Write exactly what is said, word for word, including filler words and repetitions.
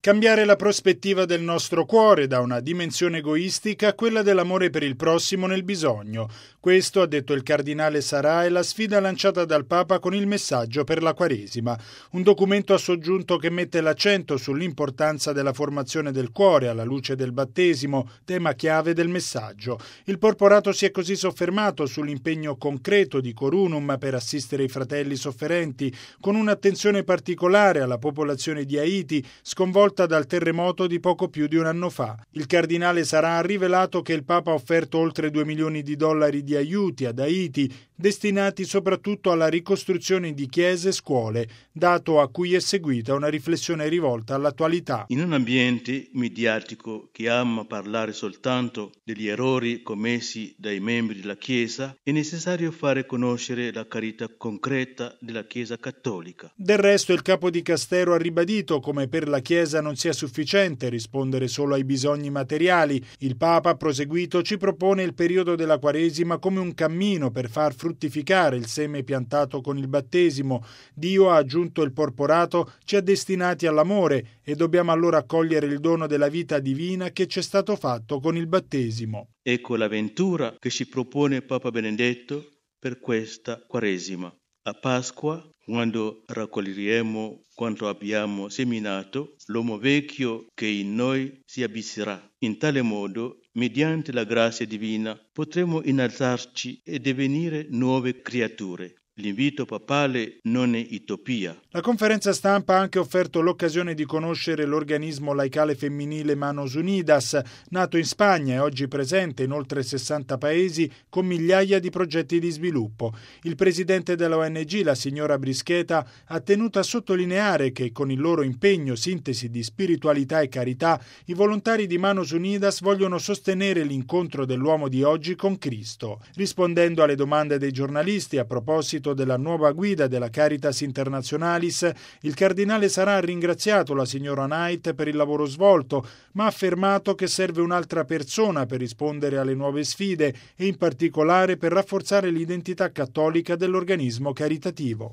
Cambiare la prospettiva del nostro cuore da una dimensione egoistica a quella dell'amore per il prossimo nel bisogno. Questo, ha detto il cardinale Sarà, è la sfida lanciata dal Papa con il messaggio per la Quaresima. Un documento a soggiunto che mette l'accento sull'importanza della formazione del cuore alla luce del battesimo, tema chiave del messaggio. Il porporato si è così soffermato sull'impegno concreto di Corunum per assistere i fratelli sofferenti, con un'attenzione particolare alla popolazione di Haiti, sconvolta dal terremoto di poco più di un anno fa. Il cardinale Sarà ha rivelato che il Papa ha offerto oltre due milioni di dollari di aiuti ad Haiti, destinati soprattutto alla ricostruzione di chiese e scuole, dato a cui è seguita una riflessione rivolta all'attualità. In un ambiente mediatico che ama parlare soltanto degli errori commessi dai membri della Chiesa, è necessario fare conoscere la carità concreta della Chiesa cattolica. Del resto il capo di Castero ha ribadito come per la Chiesa non sia sufficiente rispondere solo ai bisogni materiali. Il Papa, ha proseguito, ci propone il periodo della Quaresima come un cammino per far fruttificare il seme piantato con il battesimo. Dio, ha aggiunto il porporato, ci ha destinati all'amore e dobbiamo allora accogliere il dono della vita divina che ci è stato fatto con il battesimo. Ecco l'avventura che ci propone Papa Benedetto per questa Quaresima. A Pasqua, quando raccoglieremo quanto abbiamo seminato, l'uomo vecchio che in noi si abisserà. In tale modo, mediante la grazia divina, potremo innalzarci e divenire nuove creature. L'invito papale non è utopia. La conferenza stampa ha anche offerto l'occasione di conoscere l'organismo laicale femminile Manos Unidas, nato in Spagna e oggi presente in oltre sessanta paesi con migliaia di progetti di sviluppo. Il presidente della O N G, la signora Brischeta, ha tenuto a sottolineare che con il loro impegno, sintesi di spiritualità e carità, i volontari di Manos Unidas vogliono sostenere l'incontro dell'uomo di oggi con Cristo. Rispondendo alle domande dei giornalisti a proposito della nuova guida della Caritas Internationalis, il cardinale Sarà ha ringraziato la signora Knight per il lavoro svolto, ma ha affermato che serve un'altra persona per rispondere alle nuove sfide e in particolare per rafforzare l'identità cattolica dell'organismo caritativo.